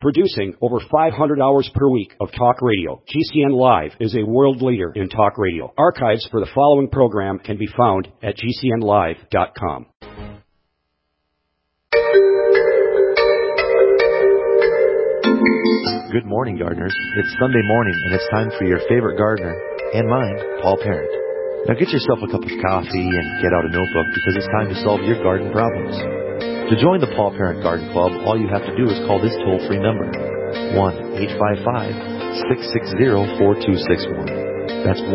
Producing over 500 hours per week of talk radio, GCN Live is a world leader in talk radio. Archives for the following program can be found at GCNlive.com. Good morning, gardeners. It's Sunday morning, and it's time for your favorite gardener, and mine, Paul Parent. Now get yourself a cup of coffee and get out a notebook because it's time to solve your garden problems. To join the Paul Parent Garden Club, all you have to do is call this toll-free number, 1-855-660-4261. That's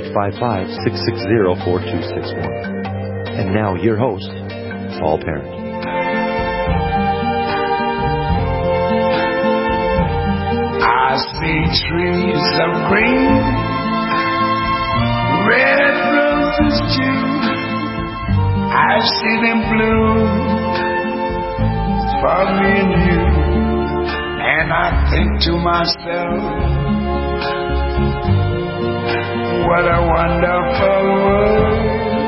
1-855-660-4261. And now, your host, Paul Parent. I see trees of green, red roses too. I see them bloom for me and you. And I think to myself, what a wonderful world.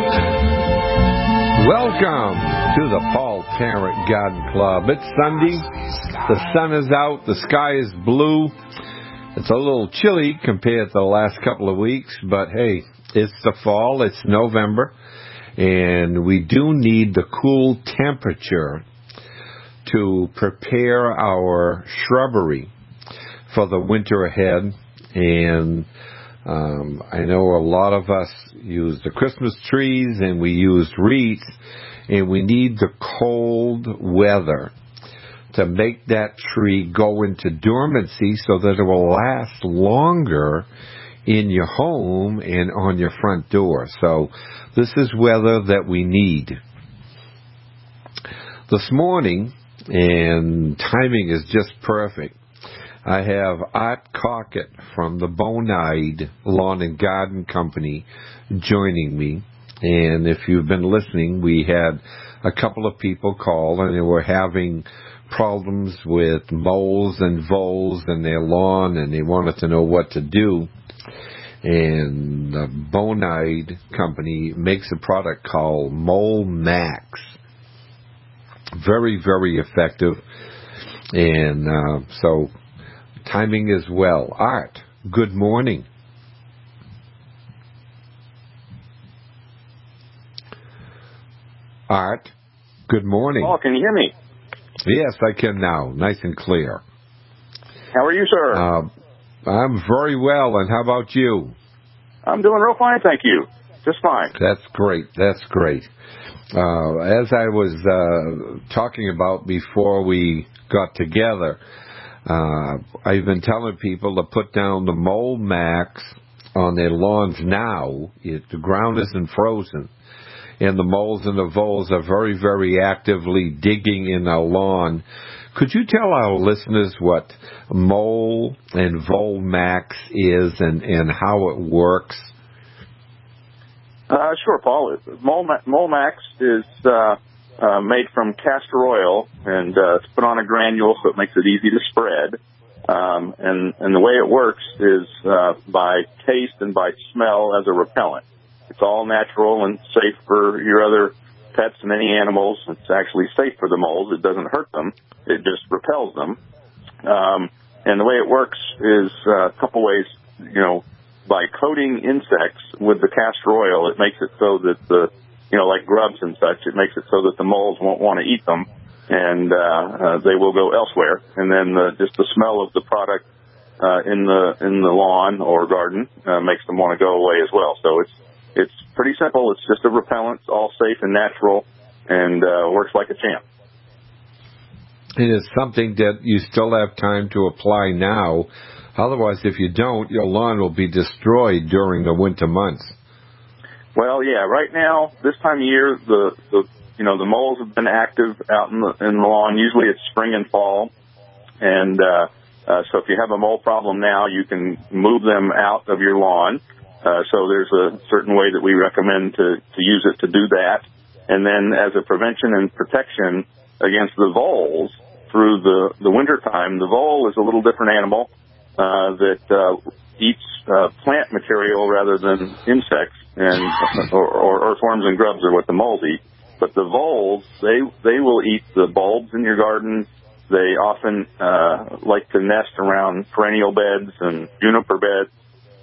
Welcome to the Paul Parent Garden Club. It's Sunday. The sun is out. The sky is blue. It's a little chilly compared to the last couple of weeks, but hey, it's the fall. It's November, and we do need the cool temperature to prepare our shrubbery for the winter ahead. And I know a lot of us use the Christmas trees and we used wreaths, and we need the cold weather to make that tree go into dormancy so that it will last longer in your home and on your front door. So this is weather that we need. This morning, and timing is just perfect, I have Art Cockett from the Bonide Lawn and Garden Company joining me. And if you've been listening, we had a couple of people call, and they were having problems with moles and voles in their lawn, and they wanted to know what to do. And the Bonide Company makes a product called Mole Max. Very, very effective. And so timing is well. Art, good morning. Art, good morning. Oh, can you hear me? Yes, I can now. Nice and clear. How are you, sir? I'm very well, and how about you? I'm doing real fine, thank you. Just fine. That's great. That's great. As I was talking about before we got together, I've been telling people to put down the Mole Max on their lawns now. The ground isn't frozen, and the moles and the voles are very, very actively digging in our lawn. Could you tell our listeners what Mole and Vole Max is and how it works? Sure, Paul. Mole Max is made from castor oil, and it's put on a granule so it makes it easy to spread. And the way it works is by taste and by smell as a repellent. It's all natural and safe for your other pets and any animals. It's actually safe for the moles. It doesn't hurt them. It just repels them. And the way it works is a couple ways. By coating insects with the castor oil, it makes it so that like grubs and such, it makes it so that the moles won't want to eat them, and they will go elsewhere. And then just the smell of the product in the lawn or garden makes them want to go away as well. So it's pretty simple. It's just a repellent, all safe and natural, and works like a champ. It is something that you still have time to apply now. Otherwise, if you don't, your lawn will be destroyed during the winter months. Well, yeah. Right now, this time of year, the moles have been active out in the lawn. Usually, it's spring and fall, and so if you have a mole problem now, you can move them out of your lawn. So there's a certain way that we recommend to use it to do that, and then as a prevention and protection against the voles through the winter time. The vole is a little different animal that eats plant material rather than insects, and or earthworms and grubs are what the moles eat. But the voles, they will eat the bulbs in your garden, They often like to nest around perennial beds and juniper beds.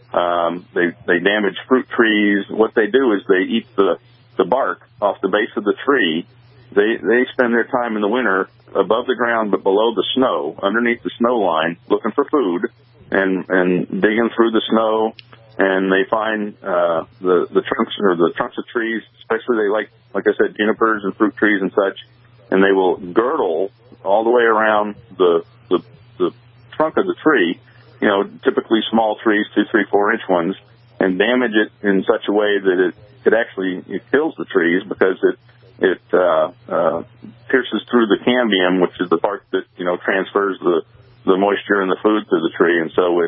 They damage fruit trees. What they do is they eat the bark off the base of the tree. They spend their time in the winter above the ground but below the snow, underneath the snow line, looking for food and digging through the snow. And they find the trunks of trees, especially they like I said, junipers and fruit trees and such, and they will girdle all the way around the trunk of the tree, typically small trees, 2, 3, 4 inch ones, and damage it in such a way that it kills the trees because it pierces through the cambium, which is the part that transfers the moisture and the food to the tree, and so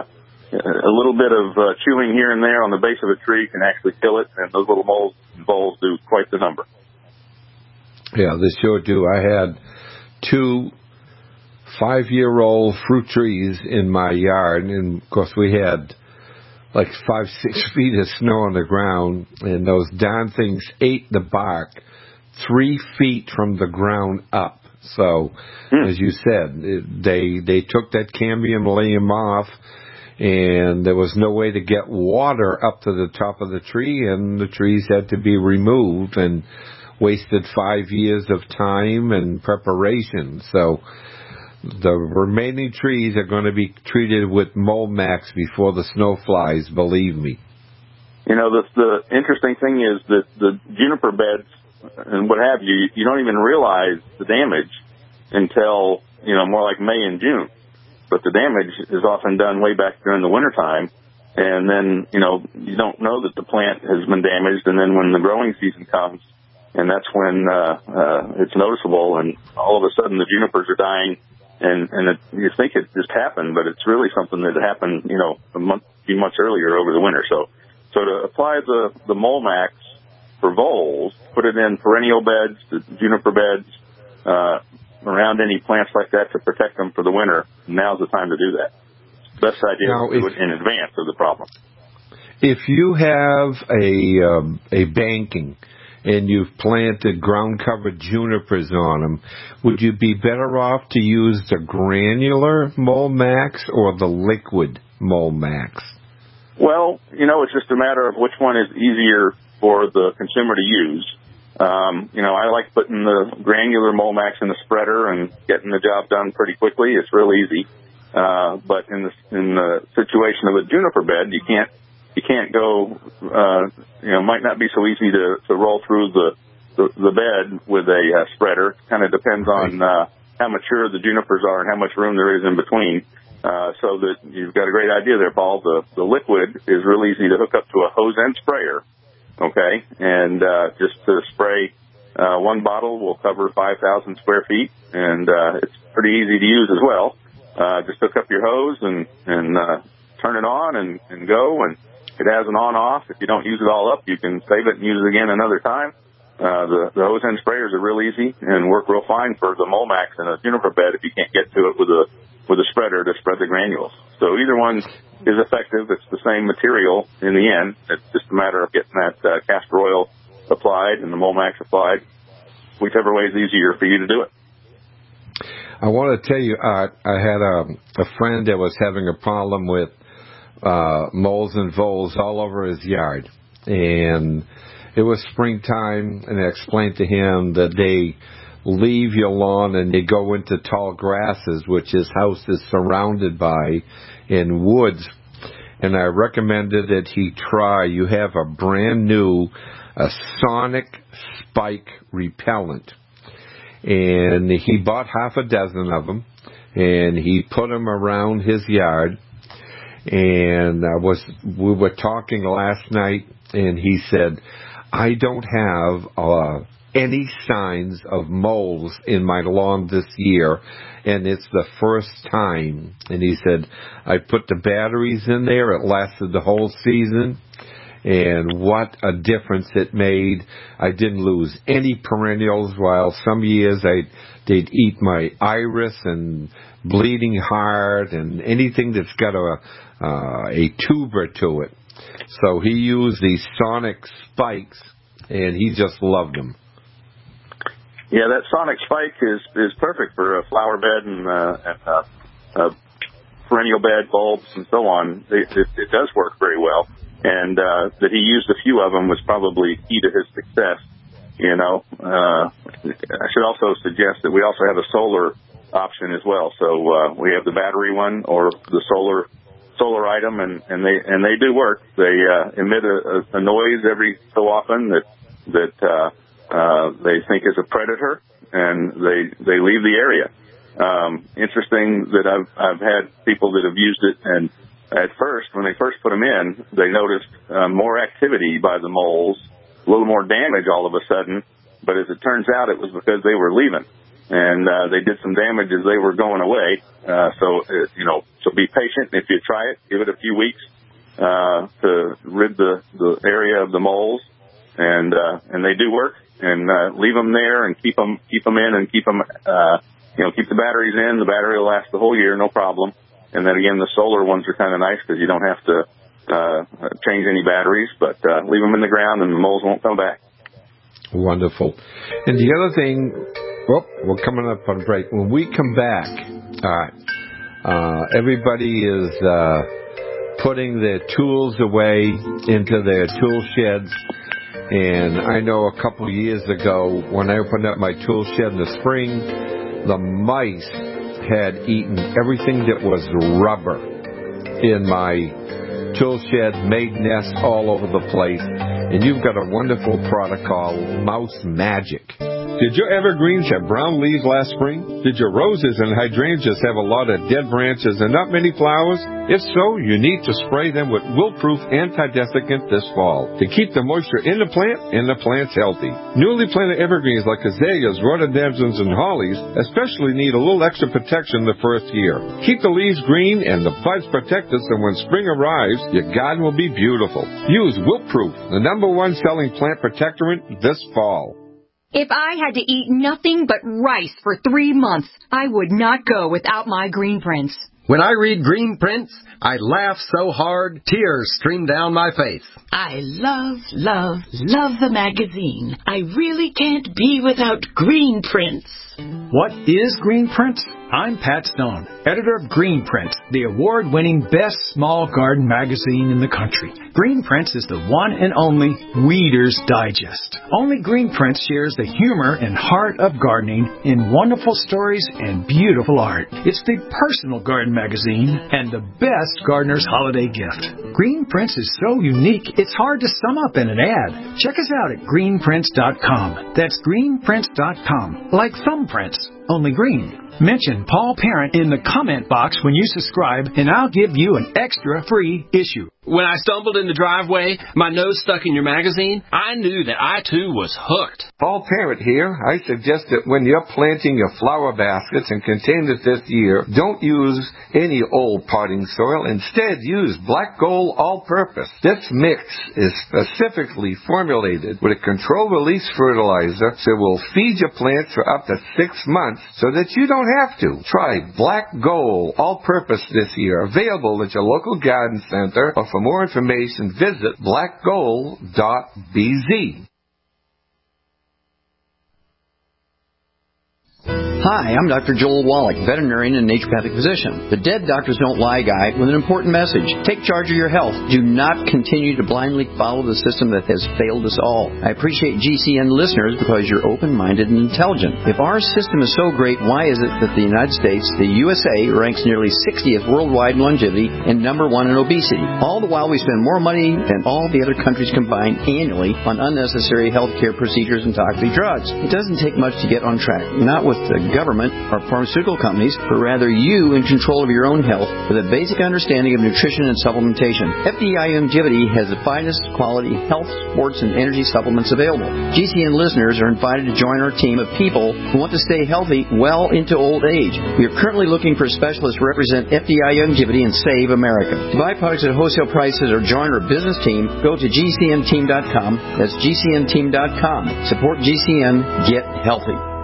a little bit of chewing here and there on the base of a tree can actually kill it, and those little moles and voles do quite the number. Yeah, they sure do. I had 2 5-year-old fruit trees in my yard, and of course we had like 5-6 feet of snow on the ground, and those darn things ate the bark 3 feet from the ground up. So, as you said, they took that cambium limb off, and there was no way to get water up to the top of the tree, and the trees had to be removed, and wasted 5 years of time and preparation. So the remaining trees are going to be treated with Molmax before the snow flies, believe me. The interesting thing is that the juniper beds and what have you, you don't even realize the damage until, more like May and June. But the damage is often done way back during the wintertime. And then, you don't know that the plant has been damaged. And then when the growing season comes, and that's when it's noticeable, and all of a sudden the junipers are dying, and you think it just happened, but it's really something that happened, a few months earlier over the winter. So to apply the Molmax for voles, put it in perennial beds, the juniper beds, around any plants like that to protect them for the winter, now's the time to do that. Best idea is to do it in advance of the problem. If you have a banking and you've planted ground-covered junipers on them, would you be better off to use the granular Molmax or the liquid Molmax? Well, it's just a matter of which one is easier for the consumer to use. I like putting the granular Molmax in the spreader and getting the job done pretty quickly. It's real easy. But in the situation of a juniper bed, you can't go, might not be so easy to roll through the bed with a spreader. Kind of depends on how mature the junipers are and how much room there is in between. So that you've got a great idea there, Paul. The liquid is real easy to hook up to a hose end sprayer. Okay, and just to spray one bottle will cover 5,000 square feet, and it's pretty easy to use as well. Just hook up your hose and turn it on and go, and it has an on-off. If you don't use it all up, you can save it and use it again another time. The hose end sprayers are real easy and work real fine for the Molmax in a juniper bed if you can't get to it with a spreader to spread the granules. So either one is effective. It's the same material in the end. It's just a matter of getting that castor oil applied and the Molmax applied, whichever way is easier for you to do it. I want to tell you, I had a friend that was having a problem with moles and voles all over his yard. And it was springtime, and I explained to him that they leave your lawn and they go into tall grasses, which his house is surrounded by, in woods. And I recommended that he try, you have a brand new Sonic Spike repellent. And he bought half a dozen of them, and he put them around his yard. And we were talking last night, and he said, I don't have any signs of moles in my lawn this year, and it's the first time. And he said, I put the batteries in there. It lasted the whole season, and what a difference it made. I didn't lose any perennials, while some years they'd eat my iris and bleeding heart and anything that's got a tuber to it. So he used these Sonic Spikes, and he just loved them. Yeah, that Sonic Spike is perfect for a flower bed and perennial bed, bulbs, and so on. It does work very well. And that he used a few of them was probably key to his success. You know, I should also suggest that we also have a solar option as well. So we have the battery one or the solar item, and they do work. They emit a noise every so often that they think is a predator, and they leave the area. Interesting that I've had people that have used it, and at first, when they first put them in, they noticed more activity by the moles, a little more damage all of a sudden. But as it turns out, it was because they were leaving, and they did some damage as they were going away. So be patient. If you try it, give it a few weeks to rid the area of the moles, and they do work. And leave them there and keep them in and keep them keep the batteries in. The battery will last the whole year, no problem. And then again, the solar ones are kind of nice because you don't have to change any batteries, but leave them in the ground and the moles won't come back. Wonderful. And the other thing, we're coming up on break. When we come back, everybody is putting their tools away into their tool sheds. And I know a couple of years ago, when I opened up my tool shed in the spring, the mice had eaten everything that was rubber in my tool shed, made nests all over the place. And you've got a wonderful product called Mouse Magic. Did your evergreens have brown leaves last spring? Did your roses and hydrangeas have a lot of dead branches and not many flowers? If so, you need to spray them with wilt-proof anti-desiccant this fall to keep the moisture in the plant and the plants healthy. Newly planted evergreens like azaleas, rhododendrons, and hollies especially need a little extra protection the first year. Keep the leaves green and the buds protected so when spring arrives, your garden will be beautiful. Use Wilt-Proof, the #1 selling plant protectorant this fall. If I had to eat nothing but rice for 3 months, I would not go without my Green Prints. When I read Green Prints, I laugh so hard, tears stream down my face. I love the magazine. I really can't be without Green Prints. What is Green Prints? I'm Pat Stone, editor of Green Prints, the award-winning best small garden magazine in the country. Green Prints is the one and only Weeder's Digest. Only Green Prints shares the humor and heart of gardening in wonderful stories and beautiful art. It's the personal garden magazine and the best gardener's holiday gift. Green Prints is so unique, it's hard to sum up in an ad. Check us out at greenprints.com. That's greenprints.com. Like thumbprints, only green. Mention Paul Parent in the comment box when you subscribe, and I'll give you an extra free issue. When I stumbled in the driveway, my nose stuck in your magazine, I knew that I, too, was hooked. Paul Parent here. I suggest that when you're planting your flower baskets and containers this year, don't use any old potting soil. Instead, use Black Gold All-Purpose. This mix is specifically formulated with a controlled-release fertilizer, so it will feed your plants for up to 6 months so that you don't have to. Try Black Gold All-Purpose this year. Available at your local garden center, or for more information, visit blackgold.bz. Hi, I'm Dr. Joel Wallach, veterinarian and naturopathic physician. The Dead Doctors Don't Lie guy with an important message. Take charge of your health. Do not continue to blindly follow the system that has failed us all. I appreciate GCN listeners because you're open-minded and intelligent. If our system is so great, why is it that the United States, the USA, ranks nearly 60th worldwide in longevity and #1 in obesity? All the while we spend more money than all the other countries combined annually on unnecessary healthcare procedures and toxic drugs. It doesn't take much to get on track. Not with the government or pharmaceutical companies, but rather you in control of your own health with a basic understanding of nutrition and supplementation. FDI Longevity has the finest quality health, sports, and energy supplements available. GCN listeners are invited to join our team of people who want to stay healthy well into old age. We are currently looking for specialists to represent FDI Longevity and Save America. To buy products at wholesale prices or join our business team, go to GCNteam.com. That's GCNteam.com. Support GCN. Get healthy.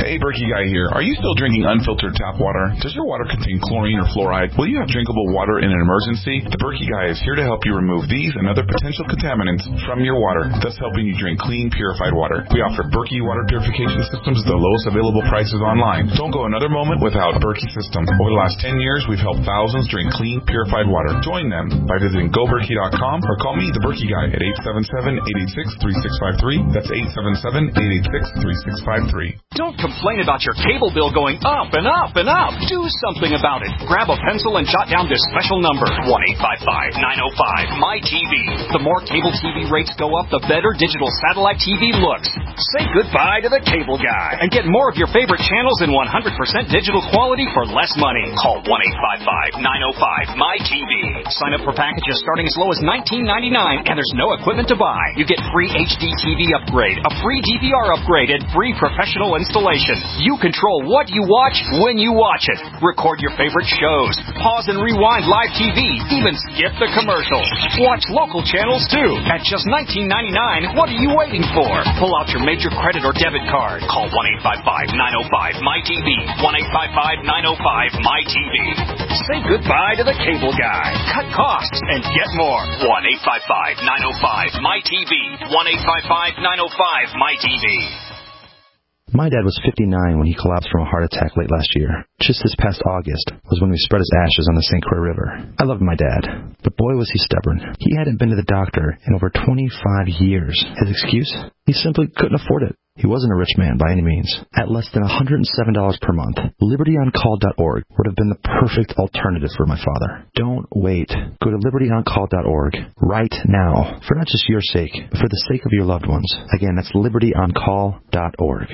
Hey, Berkey Guy here. Are you still drinking unfiltered tap water? Does your water contain chlorine or fluoride? Will you have drinkable water in an emergency? The Berkey Guy is here to help you remove these and other potential contaminants from your water, thus helping you drink clean, purified water. We offer Berkey water purification systems at the lowest available prices online. Don't go another moment without Berkey system. Over the last 10 years, we've helped thousands drink clean, purified water. Join them by visiting GoBerkey.com or call me, the Berkey Guy, at 877-886-3653. That's 877-886-3653. Don't complain about your cable bill going up and up and up. Do something about it. Grab a pencil and jot down this special number, 1-855-905-MY-TV. The more cable TV rates go up, the better digital satellite TV looks. Say goodbye to the cable guy and get more of your favorite channels in 100% digital quality for less money. Call 1-855-905-MY-TV. Sign up for packages starting as low as $19.99, and there's no equipment to buy. You get free HD TV upgrade, a free DVR upgrade, and free professional installation. You control what you watch when you watch it. Record your favorite shows, pause and rewind live TV, even skip the commercials. Watch local channels too. At just $19.99, what are you waiting for? Pull out your major credit or debit card. Call 1-855-905-MY-TV. 1-855-905-MY-TV. Say goodbye to the cable guy. Cut costs and get more. 1-855-905-MY-TV. 1-855-905-MY-TV. My dad was 59 when he collapsed from a heart attack late last year. Just this past August was when we spread his ashes on the St. Croix River. I loved my dad, but boy was he stubborn. He hadn't been to the doctor in over 25 years. His excuse? He simply couldn't afford it. He wasn't a rich man by any means. At less than $107 per month, LibertyOnCall.org would have been the perfect alternative for my father. Don't wait. Go to LibertyOnCall.org right now, for not just your sake, but for the sake of your loved ones. Again, that's LibertyOnCall.org.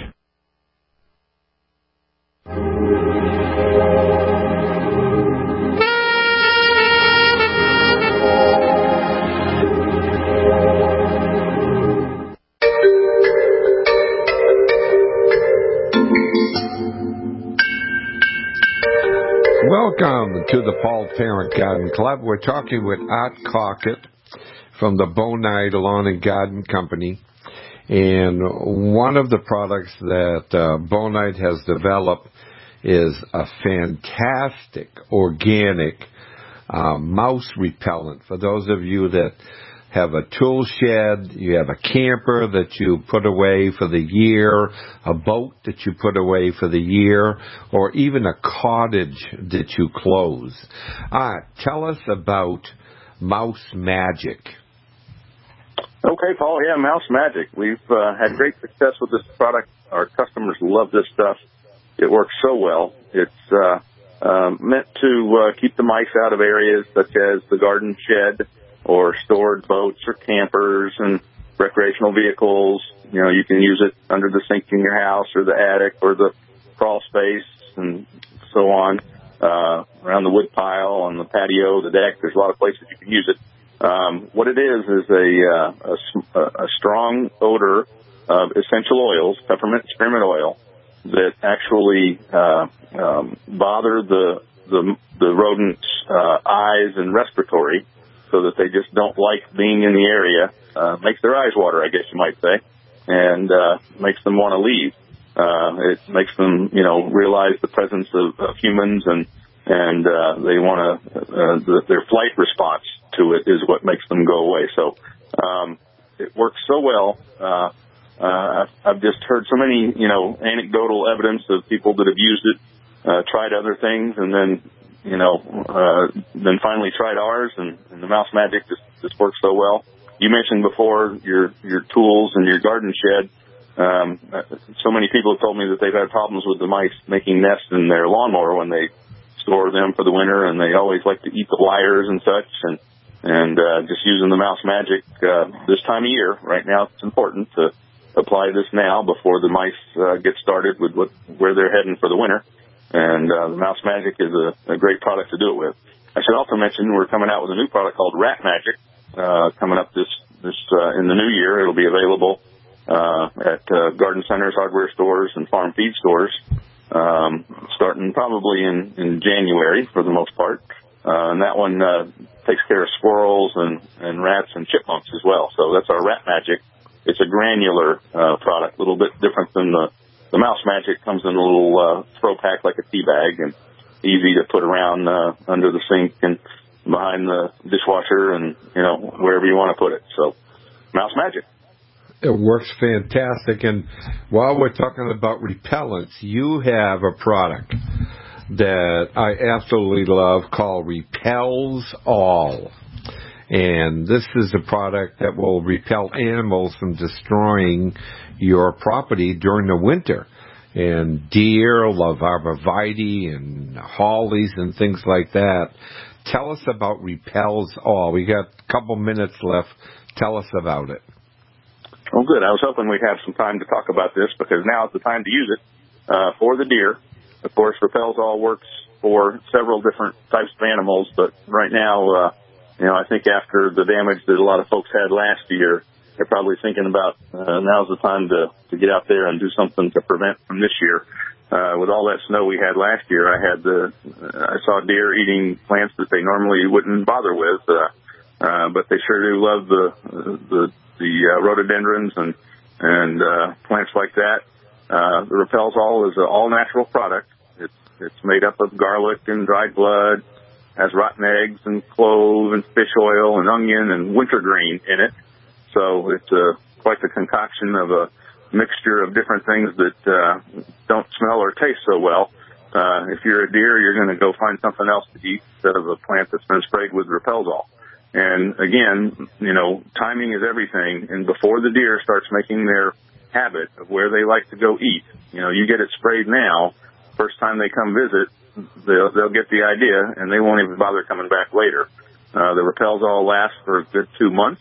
Welcome to the Paul Parent Garden Club. We're talking with Art Crockett from the Bonide Lawn and Garden Company. And one of the products that Bonide has developed is a fantastic organic mouse repellent. For those of you that have a tool shed, you have a camper that you put away for the year, a boat that you put away for the year, or even a cottage that you close. Tell us about Mouse Magic. Okay, Paul. Yeah, Mouse Magic. We've had great success with this product. Our customers love this stuff. It works so well. It's meant to keep the mice out of areas such as the garden shed or stored boats or campers and recreational vehicles. You know, you can use it under the sink in your house or the attic or the crawl space and so on, around the wood pile, on the patio, the deck. There's a lot of places you can use it. What it is a strong odor of essential oils, peppermint, spearmint oil, that actually bother the rodents' eyes and respiratory, so that they just don't like being in the area. Makes their eyes water, I guess you might say, and makes them want to leave. It makes them, realize the presence of humans, and they want to. Their flight response to it is what makes them go away. So it works so well. I've just heard so many, anecdotal evidence of people that have used it, tried other things, and then finally tried ours, and the Mouse Magic just works so well. You mentioned before your tools and your garden shed. So many people have told me that they've had problems with the mice making nests in their lawnmower when they store them for the winter, and they always like to eat the wires and such, and just using the Mouse Magic this time of year. Right now, it's important to apply this now before the mice get started with where they're heading for the winter. And the Mouse Magic is a great product to do it with. I should also mention we're coming out with a new product called Rat Magic coming up this in the new year. It'll be available at garden centers, hardware stores, and farm feed stores starting probably in January for the most part. And that one takes care of squirrels and rats and chipmunks as well. So that's our Rat Magic. It's a granular product, a little bit different than the the Mouse Magic comes in a little throw pack like a tea bag, and easy to put around under the sink and behind the dishwasher and, wherever you want to put it. So, Mouse Magic. It works fantastic. And while we're talking about repellents, you have a product that I absolutely love called Repels All. And this is a product that will repel animals from destroying your property during the winter. And deer love arborvitae and hollies and things like that. Tell us about Repels All. We got a couple minutes left. Tell us about it. Well, good. I was hoping we'd have some time to talk about this because now is the time to use it for the deer. Of course, Repels All works for several different types of animals, but right now, I think after the damage that a lot of folks had last year, they're probably thinking about now's the time to get out there and do something to prevent from this year. With all that snow we had last year, I saw deer eating plants that they normally wouldn't bother with, but they sure do love the rhododendrons and plants like that. The Repels All is an all-natural product. It's made up of garlic and dried blood, has rotten eggs and clove and fish oil and onion and wintergreen in it. So it's quite the concoction of a mixture of different things that don't smell or taste so well. If you're a deer, you're going to go find something else to eat instead of a plant that's been sprayed with Repels All. And again, timing is everything. And before the deer starts making their habit of where they like to go eat, you get it sprayed now. First time they come visit, they'll get the idea, and they won't even bother coming back later. The Repels All lasts for a good 2 months.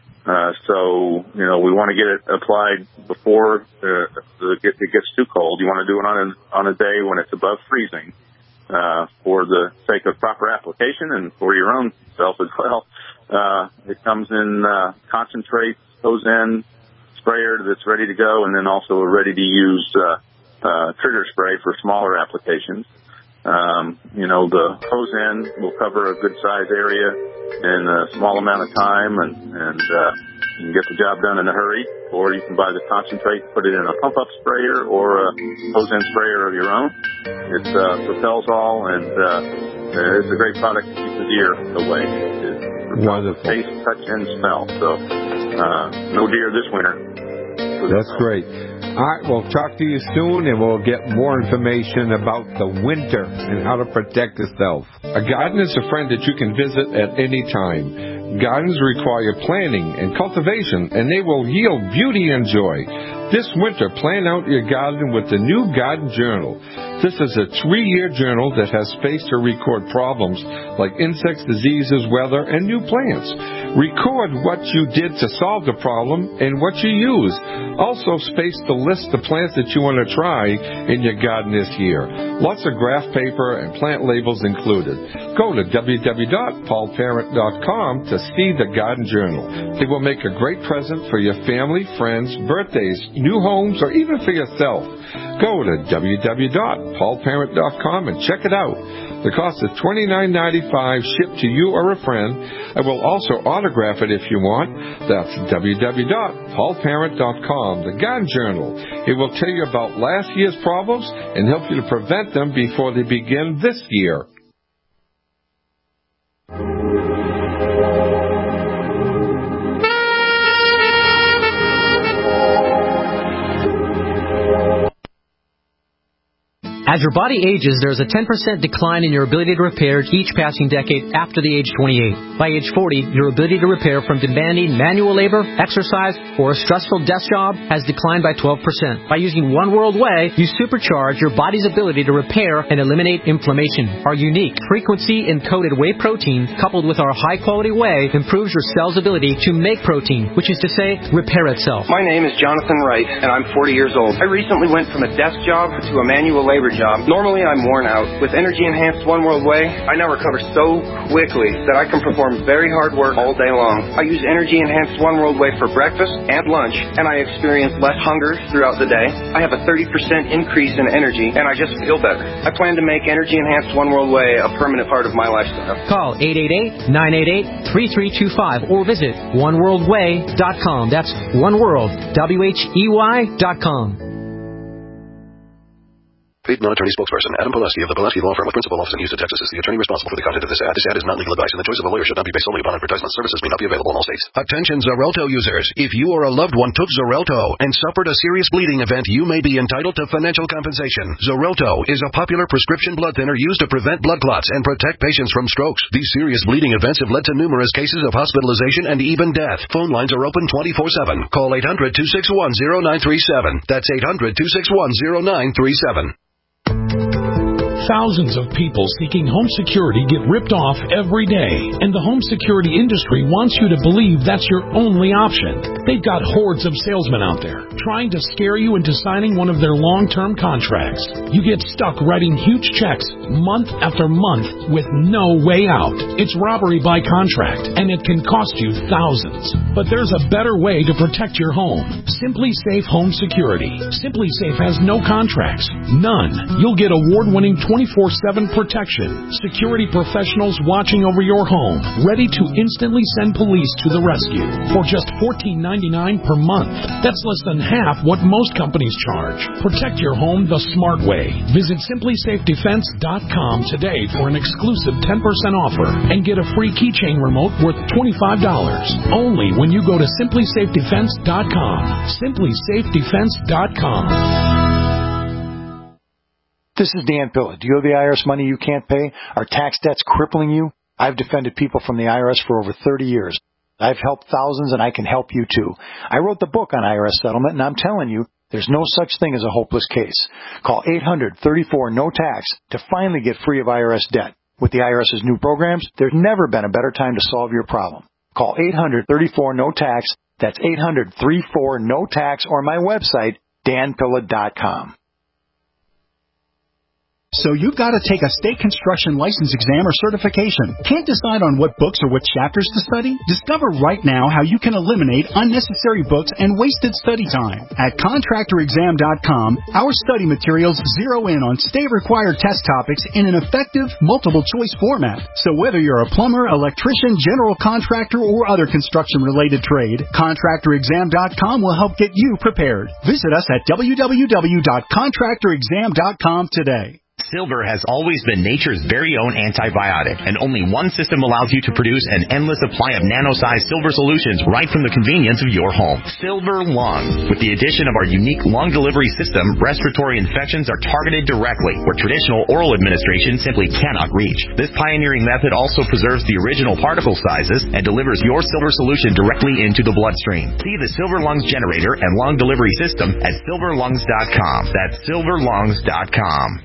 So we want to get it applied before it gets too cold. You want to do it on a day when it's above freezing. For the sake of proper application and for your own self as well. It comes in concentrate, hose-end sprayer that's ready to go, and then also a ready-to-use trigger spray for smaller applications. The hose-end will cover a good-sized area in a small amount of time, and you can get the job done in a hurry, or you can buy the concentrate, put it in a pump-up sprayer or a hose-end sprayer of your own. It's Repels All, and it's a great product to keep the deer away. Wonderful. Taste, touch, and smell. So no deer this winter. That's great. All right, we'll talk to you soon, and we'll get more information about the winter and how to protect yourself. A garden is a friend that you can visit at any time. Gardens require planning and cultivation, and they will yield beauty and joy. This winter, plan out your garden with the new Garden Journal. This is a 3-year journal that has space to record problems like insects, diseases, weather, and new plants. Record what you did to solve the problem and what you used. Also space to list the plants that you want to try in your garden this year. Lots of graph paper and plant labels included. Go to www.paulparent.com to see the Garden Journal. It will make a great present for your family, friends, birthdays, new homes, or even for yourself. Go to www.paulparent.com and check it out. The cost is $29.95 shipped to you or a friend. I will also autograph it if you want. That's www.paulparent.com, the Garden Journal. It will tell you about last year's problems and help you to prevent them before they begin this year. As your body ages, there's a 10% decline in your ability to repair each passing decade after the age 28. By age 40, your ability to repair from demanding manual labor, exercise, or a stressful desk job has declined by 12%. By using One World Whey, you supercharge your body's ability to repair and eliminate inflammation. Our unique frequency-encoded whey protein, coupled with our high-quality whey, improves your cell's ability to make protein, which is to say, repair itself. My name is Jonathan Wright, and I'm 40 years old. I recently went from a desk job to a manual labor job. Normally, I'm worn out. With energy-enhanced One World Whey, I now recover so quickly that I can perform very hard work all day long. I use energy-enhanced One World Whey for breakfast and lunch, and I experience less hunger throughout the day. I have a 30% increase in energy, and I just feel better. I plan to make energy-enhanced One World Whey a permanent part of my lifestyle. Call 888-988-3325 or visit oneworldwhey.com. That's oneworld, WHEY.com. Paid non-attorney spokesperson Adam Pileski of the Pileski Law Firm with principal office in Houston, Texas is the attorney responsible for the content of this ad. This ad is not legal advice, and the choice of a lawyer should not be based solely upon advertisement. Services may not be available in all states. Attention Xarelto users. If you or a loved one took Xarelto and suffered a serious bleeding event, you may be entitled to financial compensation. Xarelto is a popular prescription blood thinner used to prevent blood clots and protect patients from strokes. These serious bleeding events have led to numerous cases of hospitalization and even death. Phone lines are open 24/7. Call 800-261-0937. That's 800-261-0937. Thousands of people seeking home security get ripped off every day, and the home security industry wants you to believe that's your only option. They've got hordes of salesmen out there trying to scare you into signing one of their long-term contracts. You get stuck writing huge checks month after month with no way out. It's robbery by contract, and it can cost you thousands. But there's a better way to protect your home. Simply Safe Home Security. Simply Safe has no contracts. None. You'll get award-winning 24/7 protection. Security professionals watching over your home, ready to instantly send police to the rescue for just $14.99 per month. That's less than half what most companies charge. Protect your home the smart way. Visit simplysafedefense.com today for an exclusive 10% offer and get a free keychain remote worth $25. Only when you go to simplysafedefense.com. simplysafedefense.com. This is Dan Pilla. Do you owe the IRS money you can't pay? Are tax debts crippling you? I've defended people from the IRS for over 30 years. I've helped thousands, and I can help you too. I wrote the book on IRS settlement, and I'm telling you, there's no such thing as a hopeless case. Call 800-34-NO-TAX to finally get free of IRS debt. With the IRS's new programs, there's never been a better time to solve your problem. Call 800-34-NO-TAX. That's 800-34-NO-TAX, or my website, danpilla.com. So you've got to take a state construction license exam or certification. Can't decide on what books or what chapters to study? Discover right now how you can eliminate unnecessary books and wasted study time. At contractorexam.com, our study materials zero in on state-required test topics in an effective, multiple-choice format. So whether you're a plumber, electrician, general contractor, or other construction-related trade, contractorexam.com will help get you prepared. Visit us at www.contractorexam.com today. Silver has always been nature's very own antibiotic, and only one system allows you to produce an endless supply of nano-sized silver solutions right from the convenience of your home. Silver Lungs. With the addition of our unique lung delivery system, respiratory infections are targeted directly, where traditional oral administration simply cannot reach. This pioneering method also preserves the original particle sizes and delivers your silver solution directly into the bloodstream. See the Silver Lungs generator and lung delivery system at silverlungs.com. That's silverlungs.com.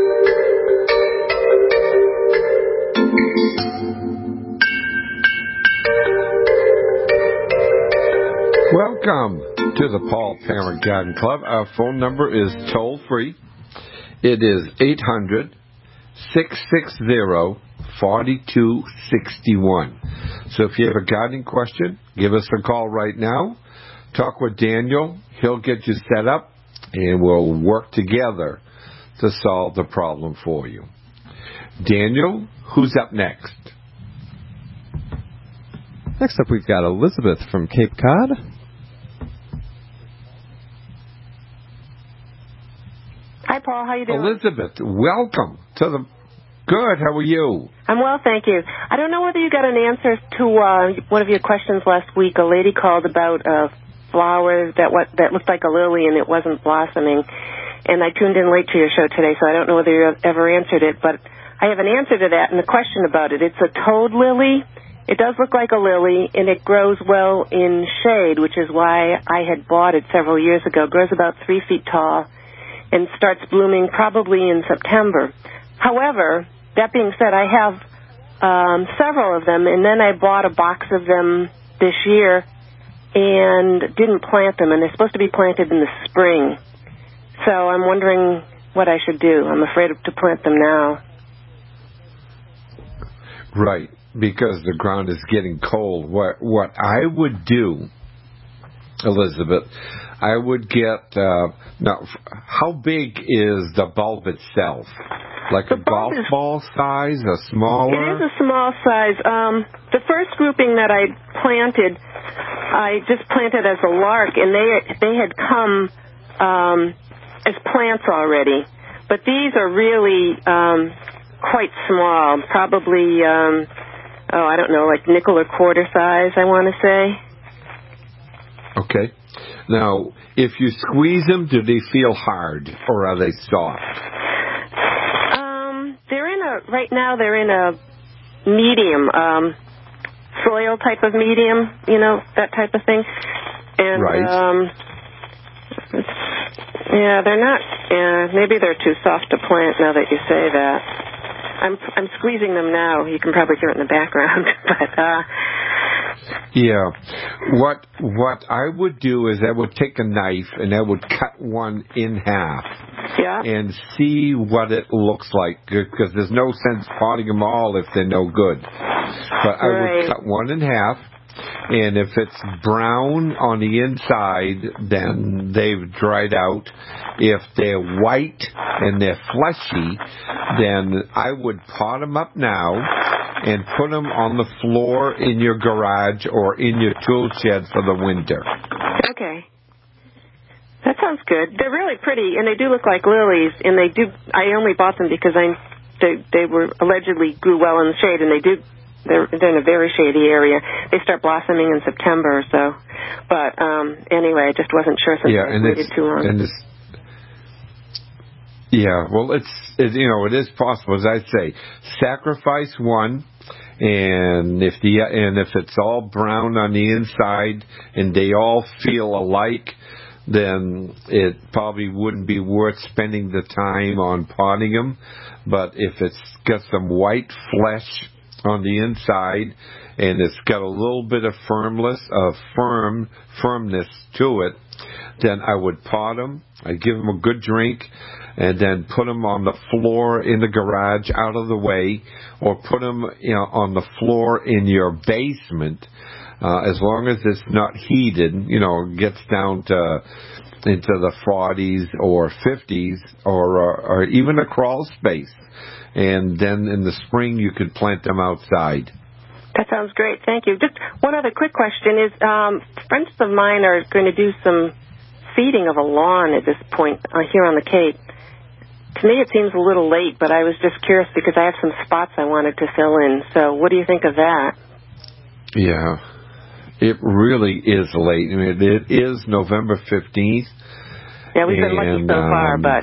Welcome to the Paul Parent Garden Club. Our phone number is toll-free. It is 800-660-4261. So if you have a gardening question, give us a call right now. Talk with Daniel. He'll get you set up, and we'll work together to solve the problem for you. Daniel, who's up next? Next up, we've got Elizabeth from Cape Cod. Hi, Paul. How you doing? Elizabeth, welcome to the... Good. How are you? I'm well, thank you. I don't know whether you got an answer to one of your questions last week. A lady called about a flower that looked like a lily and it wasn't blossoming. And I tuned in late to your show today, so I don't know whether you ever answered it. But I have an answer to that and a question about it. It's a toad lily. It does look like a lily, and it grows well in shade, which is why I had bought it several years ago. It grows about 3 feet tall and starts blooming probably in September. However, that being said, I have several of them, and then I bought a box of them this year and didn't plant them, and they're supposed to be planted in the spring. So I'm wondering what I should do. I'm afraid to plant them now. Right, because the ground is getting cold. What I would do, Elizabeth, I would get, now, how big is the bulb itself? Like a golf ball size, a smaller? It is a small size. The first grouping that I planted, I just planted as a lark, and they had come as plants already. But these are really quite small, probably, I don't know, like nickel or quarter size, I want to say. Okay. Now, if you squeeze them, do they feel hard or are they soft? Right now they're in a medium, soil type of medium, that type of thing. And, right. They're not, maybe they're too soft to plant now that you say that. I'm squeezing them now. You can probably hear it in the background, but, yeah. What I would do is I would take a knife and I would cut one in half. Yeah. And see what it looks like, because there's no sense potting them all if they're no good. But I would cut one in half, and if it's brown on the inside, then they've dried out. If they're white and they're fleshy, then I would pot them up now and put them on the floor in your garage or in your tool shed for the winter. Okay. That sounds good. They're really pretty, and they do look like lilies. And they do. I only bought them because they were allegedly grew well in the shade, and they do. They're in a very shady area. They start blossoming in September or so. But anyway, I just wasn't sure since I waited too long. Well, it is possible. As I say, sacrifice one. And if it's all brown on the inside and they all feel alike, then it probably wouldn't be worth spending the time on potting them. But if it's got some white flesh on the inside and it's got a little bit of firmness to it, then I would pot them. I'd give them a good drink, and then put them on the floor in the garage out of the way, or put them on the floor in your basement. As long as it's not heated, gets down to into the 40s or 50s or even a crawl space. And then in the spring you could plant them outside. That sounds great. Thank you. Just one other quick question is, friends of mine are going to do some seeding of a lawn at this point here on the Cape. To me, it seems a little late, but I was just curious because I have some spots I wanted to fill in. So what do you think of that? Yeah. It really is late. I mean, it is November 15th. Yeah, we've been lucky so far, but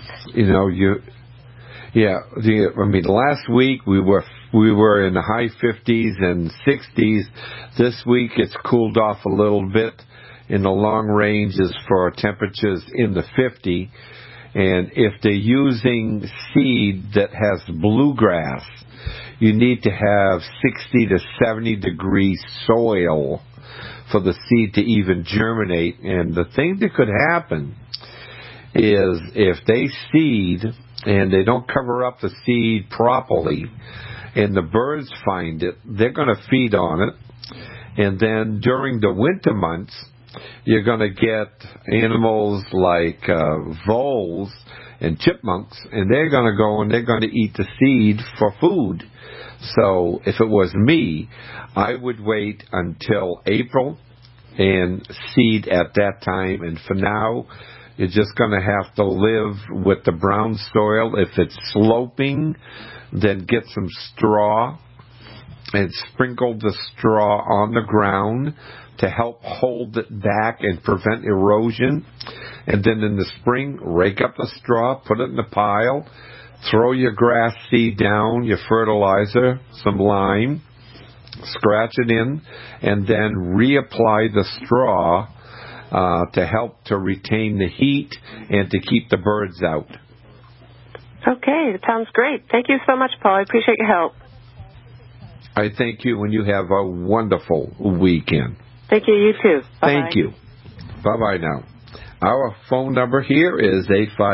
last week we were in the high 50s and 60s. This week it's cooled off a little bit in the long ranges for temperatures in the 50. And if they're using seed that has bluegrass, you need to have 60 to 70 degree soil for the seed to even germinate. And the thing that could happen is if they seed and they don't cover up the seed properly and the birds find it, they're going to feed on it. And then during the winter months, you're going to get animals like voles and chipmunks, and they're going to go and they're going to eat the seed for food. So if it was me, I would wait until April and seed at that time. And for now, you're just going to have to live with the brown soil. If it's sloping, then get some straw and sprinkle the straw on the ground to help hold it back and prevent erosion. And then in the spring, rake up the straw, put it in the pile, throw your grass seed down, your fertilizer, some lime, scratch it in, and then reapply the straw to help to retain the heat and to keep the birds out. Okay, that sounds great. Thank you so much, Paul. I appreciate your help. I thank you, and you have a wonderful weekend. Thank you, you too. Bye-bye. Thank you. Bye-bye now. Our phone number here is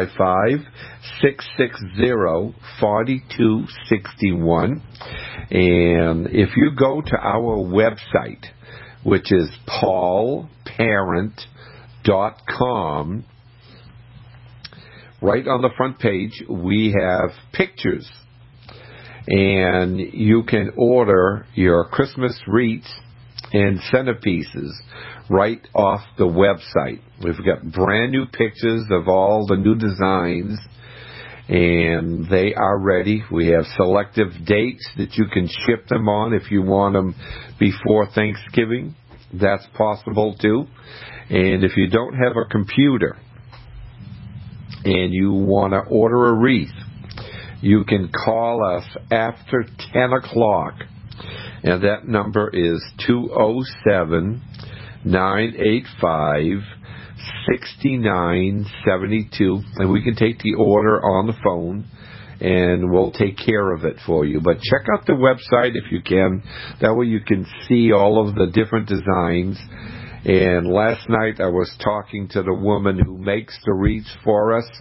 855-660-4261. And if you go to our website, which is paulparent.com, right on the front page, we have pictures. And you can order your Christmas wreaths and centerpieces right off the website. We've got brand new pictures of all the new designs, and they are ready. We have selective dates that you can ship them on if you want them before Thanksgiving. That's possible too. And if you don't have a computer and you want to order a wreath, you can call us after 10 o'clock. And that number is 207-985-6972. And we can take the order on the phone, and we'll take care of it for you. But check out the website if you can. That way you can see all of the different designs. And last night I was talking to the woman who makes the wreaths for us.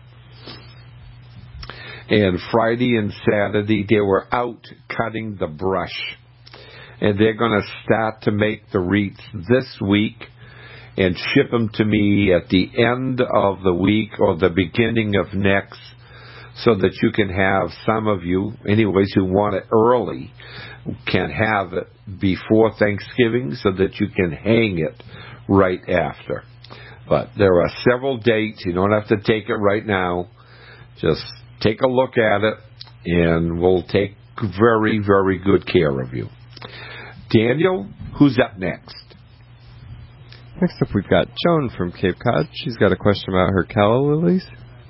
And Friday and Saturday they were out cutting the brush. And they're going to start to make the wreaths this week and ship them to me at the end of the week or the beginning of next, so that you can have, some of you, anyways, who want it early, can have it before Thanksgiving so that you can hang it right after. But there are several dates. You don't have to take it right now. Just take a look at it, and we'll take very, very good care of you. Daniel, who's up next? Next up, we've got Joan from Cape Cod. She's got a question about her calla lilies.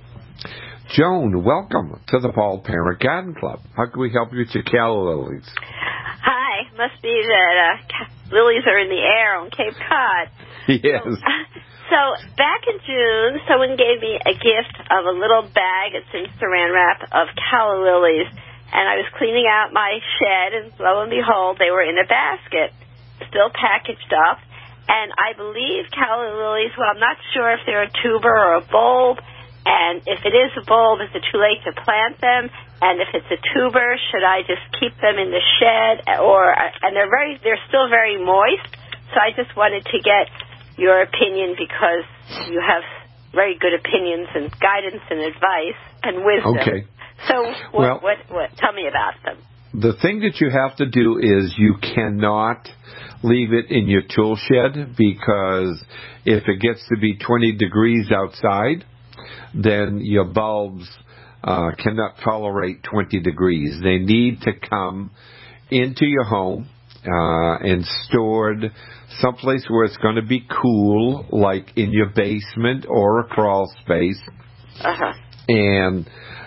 Joan, welcome to the Paul Parent Garden Club. How can we help you with your calla lilies? Hi. Must be that lilies are in the air on Cape Cod. Yes. So back in June, someone gave me a gift of a little bag, it's in saran wrap, of calla lilies. And I was cleaning out my shed, and lo and behold, they were in a basket, still packaged up. And I believe calla lilies, well, I'm not sure if they're a tuber or a bulb. And if it is a bulb, is it too late to plant them? And if it's a tuber, should I just keep them in the shed? And they're still very moist. So I just wanted to get your opinion, because you have very good opinions and guidance and advice and wisdom. Okay. So what tell me about them. The thing that you have to do is you cannot leave it in your tool shed, because if it gets to be 20 degrees outside, then your bulbs cannot tolerate 20 degrees. They need to come into your home and stored someplace where it's going to be cool, like in your basement or a crawl space. Uh-huh. And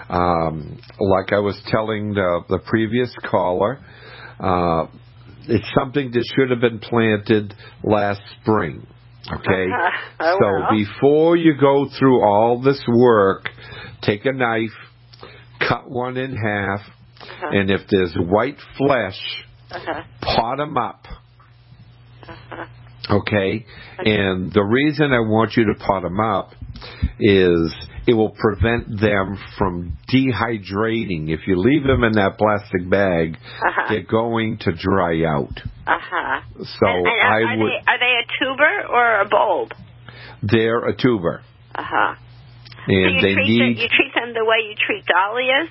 like I was telling the previous caller, it's something that should have been planted last spring. Okay? Before you go through all this work, take a knife, cut one in half, and if there's white flesh, pot them up. Okay? And the reason I want you to pot them up is it will prevent them from dehydrating. If you leave them in that plastic bag, they're going to dry out. So are they a tuber or a bulb? They're a tuber. And so you treat them the way you treat dahlias?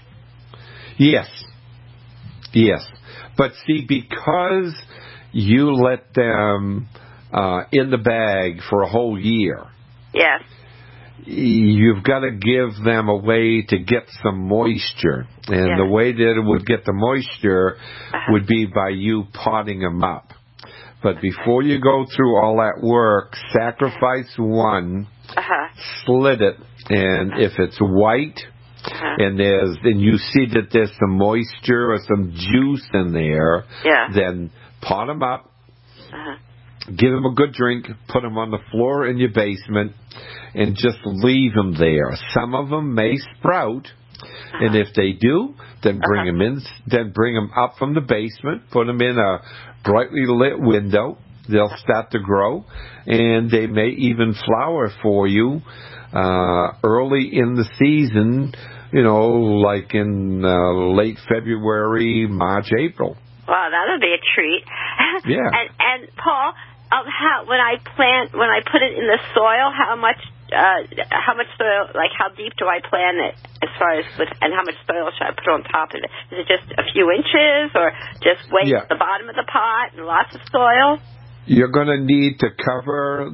Yes. But see, because you let them in the bag for a whole year. Yes. You've got to give them a way to get some moisture. And the way that it would get the moisture would be by you potting them up. But before you go through all that work, sacrifice one, slit it, and if it's white, and you see that there's some moisture or some juice in there, then pot them up, give them a good drink, put them on the floor in your basement, and just leave them there. Some of them may sprout, and if they do, then bring them in. Then bring them up from the basement, put them in a brightly lit window. They'll start to grow, and they may even flower for you early in the season. Like in late February, March, April. Wow, that'll be a treat. Yeah. And Paul, when I put it in the soil, how much soil, like how deep do I plant it, as far as and how much soil should I put on top of it? Is it just a few inches, or just at the bottom of the pot and lots of soil? You're going to need to cover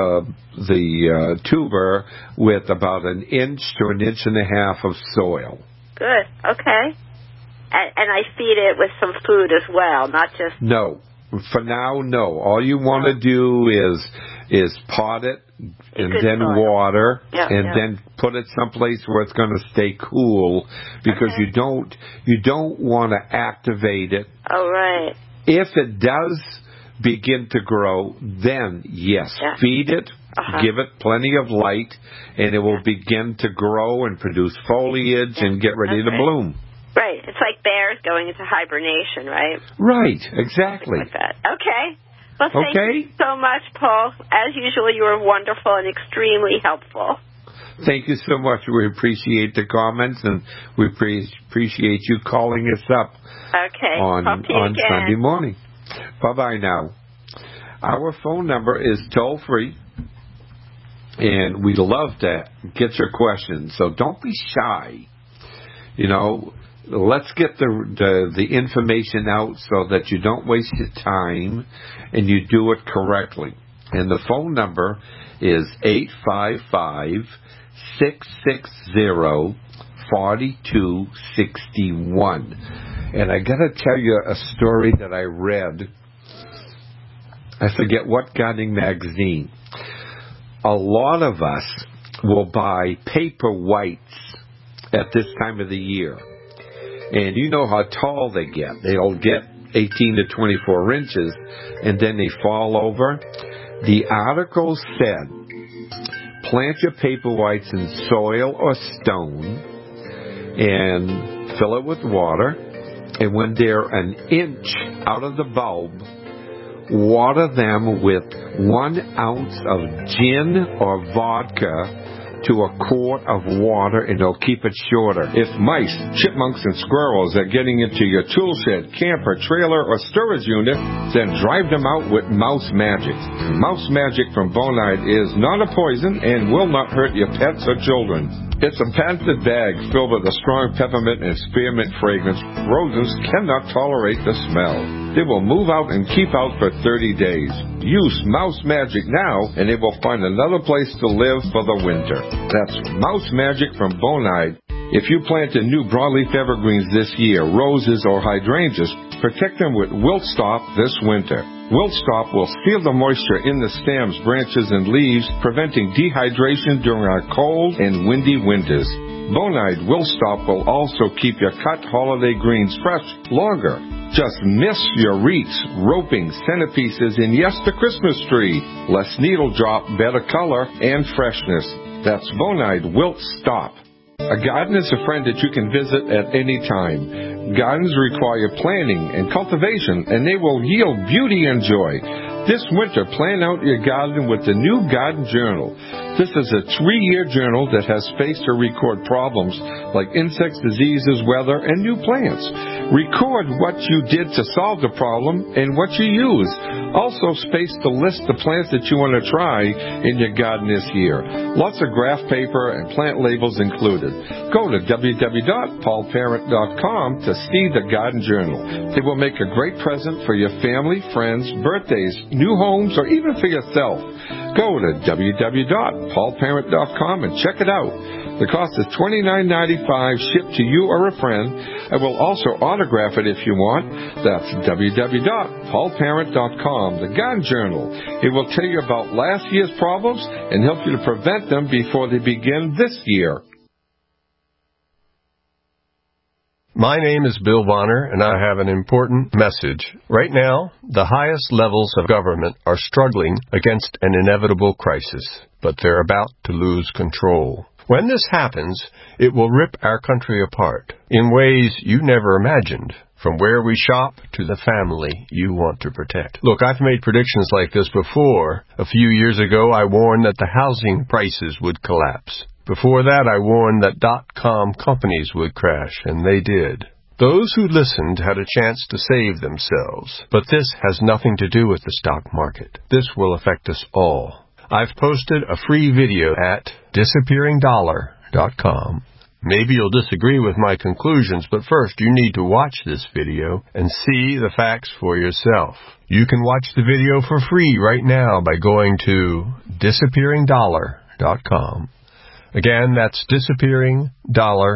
the tuber with about 1 inch to 1.5 inches of soil. good. Okay. And I feed it with some food as well, not just... No. For now, no. All you want to do is pot it and then water and then put it someplace where it's going to stay cool because you don't want to activate it. Oh, right. If it does begin to grow, then yes, feed it, give it plenty of light, and it will begin to grow and produce foliage and get ready to bloom. Right. It's like bears going into hibernation, right? Right. Exactly. Like that. Okay. Well, thank you so much, Paul. As usual, you were wonderful and extremely helpful. Thank you so much. We appreciate the comments, and we appreciate you calling us up on Sunday morning. Bye-bye now. Our phone number is toll-free, and we'd love to get your questions, so don't be shy. You know, let's get the information out so that you don't waste your time and you do it correctly. And the phone number is 855-660-4261. And I got to tell you a story that I read. I forget what gardening magazine. A lot of us will buy paper whites at this time of the year. And you know how tall they get. They'll get 18 to 24 inches, and then they fall over. The article said, plant your paper whites in soil or stone and fill it with water. And when they're an inch out of the bulb, water them with 1 ounce of gin or vodka to a quart of water, and they'll keep it shorter. If mice, chipmunks, and squirrels are getting into your tool shed, camper, trailer, or storage unit, then drive them out with Mouse Magic. Mouse Magic from Bonide is not a poison and will not hurt your pets or children. It's a patented bag filled with a strong peppermint and spearmint fragrance. Rodents cannot tolerate the smell. They will move out and keep out for 30 days. Use Mouse Magic now, and they will find another place to live for the winter. That's Mouse Magic from Bonide. If you plant a new broadleaf evergreens this year, roses or hydrangeas, protect them with Wilt Stop this winter. Wilt Stop will seal the moisture in the stems, branches, and leaves, preventing dehydration during our cold and windy winters. Bonide Wilt Stop will also keep your cut holiday greens fresh longer. Just miss your wreaths, roping, centerpieces, and yes, the Christmas tree. Less needle drop, better color, and freshness. That's Bonide Wilt Stop. A garden is a friend that you can visit at any time. Gardens require planning and cultivation, and they will yield beauty and joy. This winter, plan out your garden with the new Garden Journal. This is a 3-year journal that has space to record problems like insects, diseases, weather, and new plants. Record what you did to solve the problem and what you use. Also space to list the plants that you want to try in your garden this year. Lots of graph paper and plant labels included. Go to www.paulparent.com to see the Garden Journal. They will make a great present for your family, friends, birthdays, new homes, or even for yourself. Go to www.paulparent.com and check it out. The cost is $29.95 shipped to you or a friend. I will also autograph it if you want. That's www.paulparent.com, the Garden Journal. It will tell you about last year's problems and help you to prevent them before they begin this year. My name is Bill Bonner, and I have an important message. Right now, the highest levels of government are struggling against an inevitable crisis, but they're about to lose control. When this happens, it will rip our country apart in ways you never imagined, from where we shop to the family you want to protect. Look, I've made predictions like this before. A few years ago, I warned that the housing prices would collapse. Before that, I warned that .com companies would crash, and they did. Those who listened had a chance to save themselves, but this has nothing to do with the stock market. This will affect us all. I've posted a free video at disappearingdollar.com. Maybe you'll disagree with my conclusions, but first you need to watch this video and see the facts for yourself. You can watch the video for free right now by going to disappearingdollar.com. Again, that's disappearingdollar.com.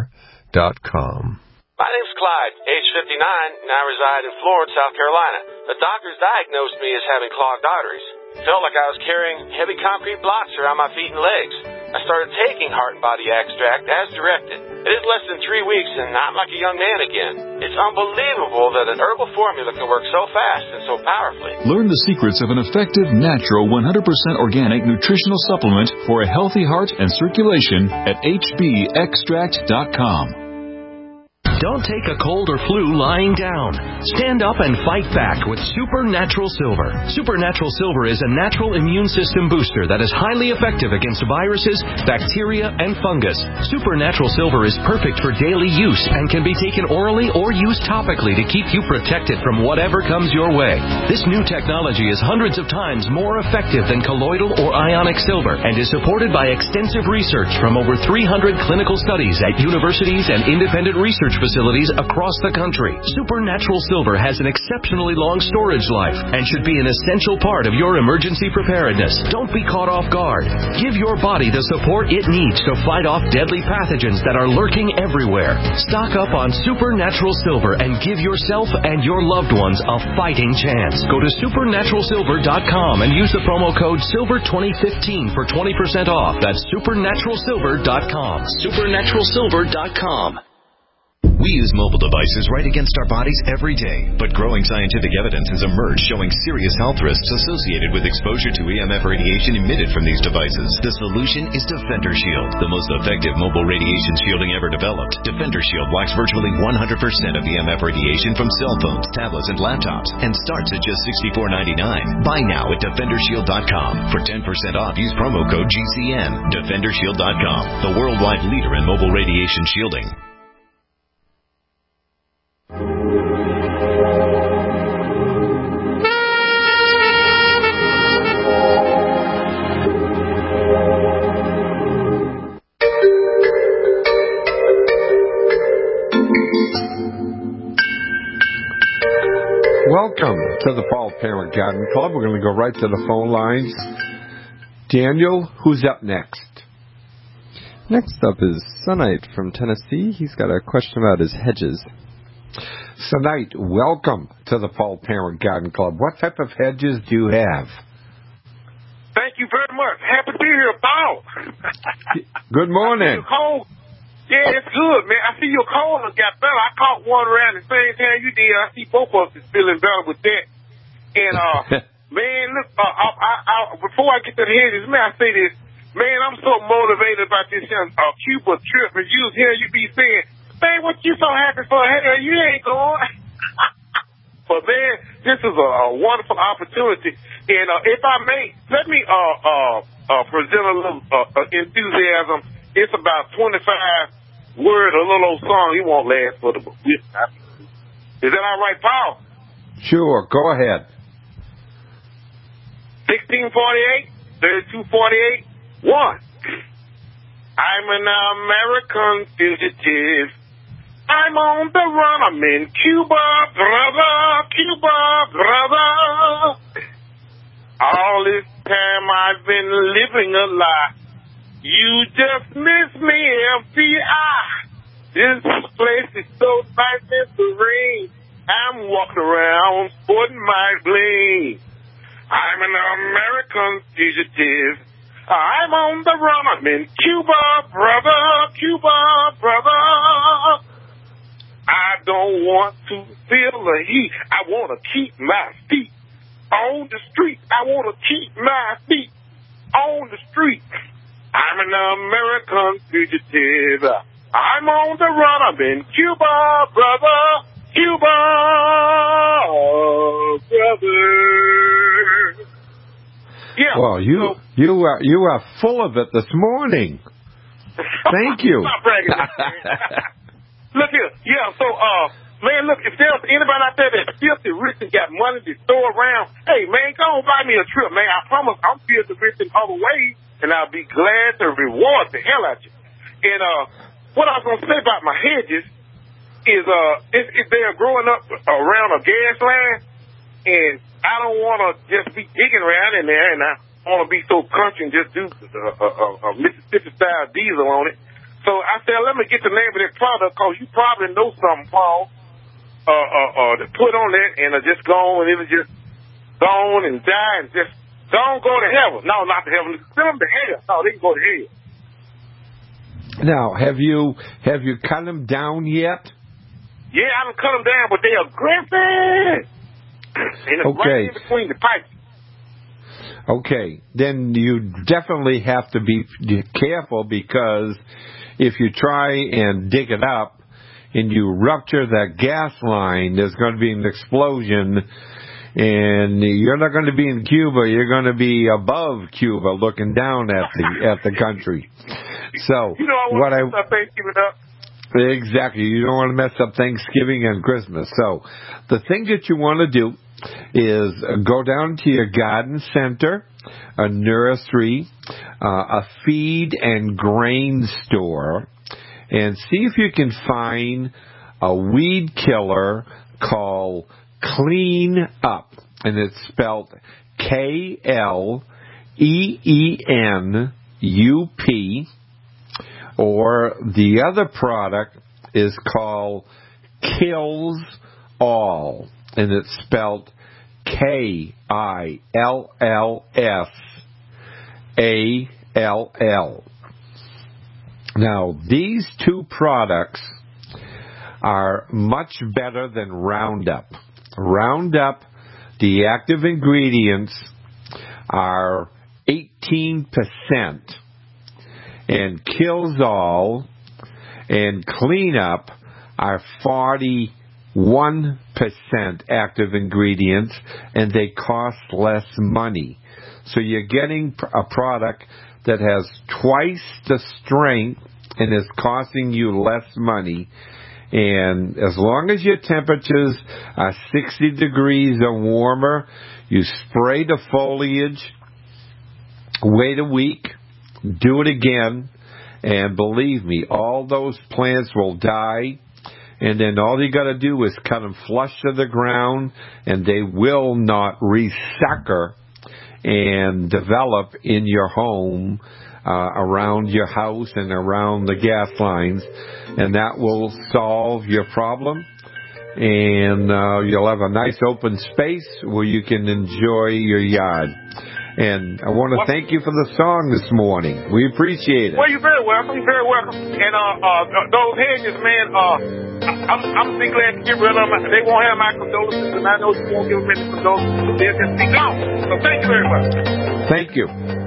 DefenderShield.com. My name's Clyde, age 59, and I reside in Florence, South Carolina. The doctors diagnosed me as having clogged arteries. Felt like I was carrying heavy concrete blocks around my feet and legs. I started taking Heart and Body Extract as directed. It is less than 3 weeks, and I'm like a young man again. It's unbelievable that an herbal formula can work so fast and so powerfully. Learn the secrets of an effective, natural, 100% organic nutritional supplement for a healthy heart and circulation at hbextract.com. Don't take a cold or flu lying down. Stand up and fight back with Supernatural Silver. Supernatural Silver is a natural immune system booster that is highly effective against viruses, bacteria, and fungus. Supernatural Silver is perfect for daily use and can be taken orally or used topically to keep you protected from whatever comes your way. This new technology is hundreds of times more effective than colloidal or ionic silver and is supported by extensive research from over 300 clinical studies at universities and independent research facilities across the country. Supernatural Silver has an exceptionally long storage life and should be an essential part of your emergency preparedness. Don't be caught off guard. Give your body the support it needs to fight off deadly pathogens that are lurking everywhere. Stock up on Supernatural Silver and give yourself and your loved ones a fighting chance. Go to supernaturalsilver.com and use the promo code SILVER2015 for 20% off. That's supernaturalsilver.com. supernaturalsilver.com. We use mobile devices right against our bodies every day, but growing scientific evidence has emerged showing serious health risks associated with exposure to EMF radiation emitted from these devices. The solution is Defender Shield, the most effective mobile radiation shielding ever developed. Defender Shield blocks virtually 100% of EMF radiation from cell phones, tablets, and laptops, and starts at just $64.99. Buy now at DefenderShield.com. For 10% off, use promo code GCN. DefenderShield.com, the worldwide leader in mobile radiation shielding. Welcome to the Paul Parent Garden Club. We're going to go right to the phone lines. Daniel, who's up next? Next up is Sunite from Tennessee. He's got a question about his hedges. Sunite, welcome to the Paul Parent Garden Club. What type of hedges do you have? Thank you very much. Happy to be here, Paul. Good morning. Yeah, it's good, man. I see your cold got better. I caught one around the same time you did. I see both of us is feeling better with that. And, man, look, before I get to the hedges, man, I say this. Man, I'm so motivated about this Cuba trip. And you here, you be saying, man, what you so happy for? Hell, you ain't going. But, man, this is a wonderful opportunity. And if I may, let me present a little enthusiasm. It's about 25 words, a little old song. You won't last for the book. Is that all right, Paul? Sure, go ahead. 1648, 3248, 1. I'm an American fugitive. I'm on the run. I'm in Cuba, brother, Cuba, brother. All this time I've been living a lie. You just miss me, FBI. This place is so nice and serene. I'm walking around sporting my bling. I'm an American fugitive. I'm on the run. I'm in Cuba, brother, Cuba, brother. I don't want to feel the heat. I want to keep my feet on the street. I want to keep my feet on the street. I'm an American fugitive. I'm on the run. I'm in Cuba, brother. Cuba, brother. Yeah. Well, you are full of it this morning. Thank you. Stop bragging. Look here. Yeah, so, man, look, if there's anybody out there that's filthy rich and got money to throw around, hey, man, go on buy me a trip, man. I promise I'm filthy rich in other ways. And I'll be glad to reward the hell out of you. And what I was going to say about my hedges is they're growing up around a gas line, and I don't want to just be digging around in there, and I want to be so country and just do a Mississippi-style diesel on it. So I said, let me get the name of that product because you probably know something, Paul, to put on that and just go on and it'll just go on and die and just don't go to heaven. No, not to heaven. Send them to hell. No, they can go to hell. Now, have you cut them down yet? Yeah, I done cut them down, but they aggressive. And it's right in between the pipes. Okay, then you definitely have to be careful because if you try and dig it up and you rupture that gas line, there's going to be an explosion, and you're not going to be in Cuba. You're going to be above Cuba, looking down at the country. So you don't want to mess up Thanksgiving up. Exactly, you don't want to mess up Thanksgiving and Christmas. So the thing that you want to do is go down to your garden center, a nursery, a feed and grain store, and see if you can find a weed killer called Clean Up, and it's spelled KLEENUP, or the other product is called Kills All, and it's spelled KILLSALL. Now, these two products are much better than Roundup. Roundup, the active ingredients are 18%, and Kills All and Cleanup are 41% active ingredients, and they cost less money. So you're getting a product that has twice the strength and is costing you less money. And as long as your temperatures are 60 degrees or warmer, you spray the foliage, wait a week, do it again, and believe me, all those plants will die. And then all you got to do is cut them flush to the ground, and they will not resucker and develop in your home, around your house and around the gas lines, and that will solve your problem. And you'll have a nice open space where you can enjoy your yard. And I want to thank you for the song this morning. We appreciate it. Well, you're very welcome. You're very welcome. And those hedges, man, I'm be glad to get rid of them. They won't have my condolences, and I know you won't give them any condolences. They'll just be gone. So thank you very much. Thank you.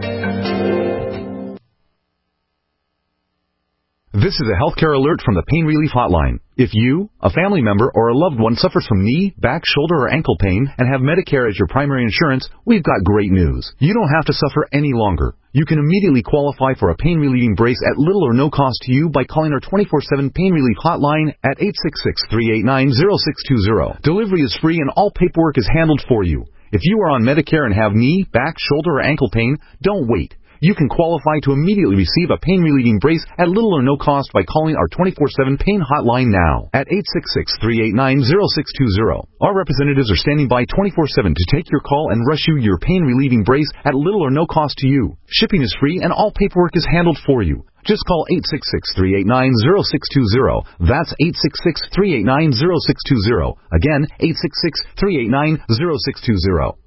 This is a healthcare alert from the Pain Relief Hotline. If you, a family member, or a loved one suffers from knee, back, shoulder, or ankle pain and have Medicare as your primary insurance, we've got great news. You don't have to suffer any longer. You can immediately qualify for a pain-relieving brace at little or no cost to you by calling our 24/7 Pain Relief Hotline at 866-389-0620. Delivery is free and all paperwork is handled for you. If you are on Medicare and have knee, back, shoulder, or ankle pain, don't wait. You can qualify to immediately receive a pain-relieving brace at little or no cost by calling our 24/7 Pain Hotline now at 866-389-0620. Our representatives are standing by 24/7 to take your call and rush you your pain-relieving brace at little or no cost to you. Shipping is free and all paperwork is handled for you. Just call 866-389-0620. That's 866-389-0620. Again, 866-389-0620.